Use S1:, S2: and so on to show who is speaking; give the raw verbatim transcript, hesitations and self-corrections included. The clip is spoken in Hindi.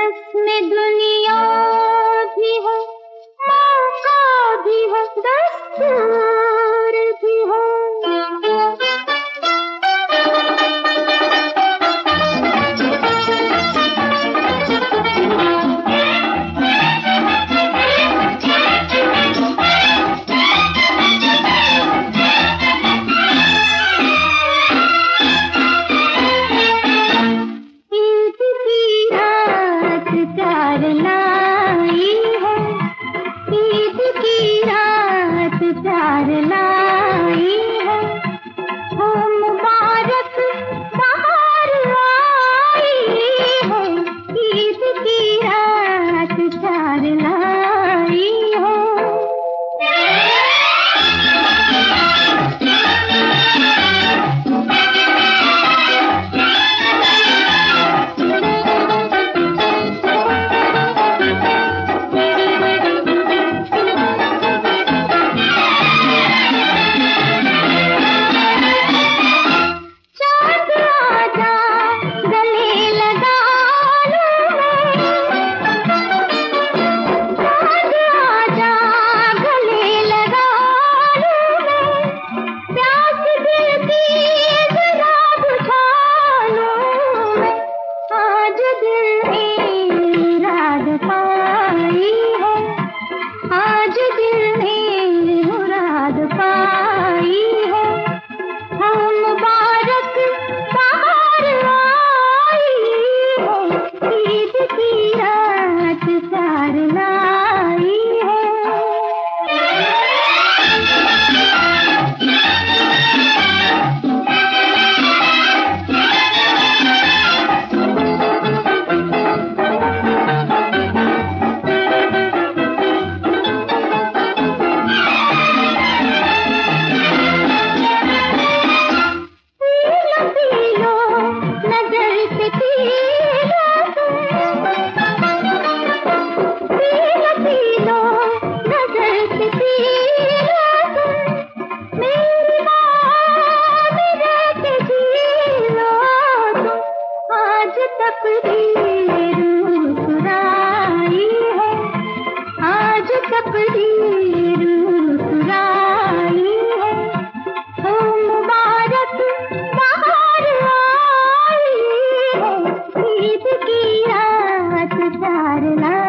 S1: में दुनिया भी है, मौका भी है, दस्तूर भी है। प्यार लाई है, ईद की रात प्यार लाई है, हो मुबारक बाहर आई है, ईद की रात प्यार लाई है। आज दिल ने मुराद पाई है, हम मुबारक बाहर आई है, ईद की रात प्यार लाई है। तकदीर मुस्कुराई है, आज तकदीर मुस्कुराई है, हो मुबारक बाहर आई है, ईद की रात प्यार लाई।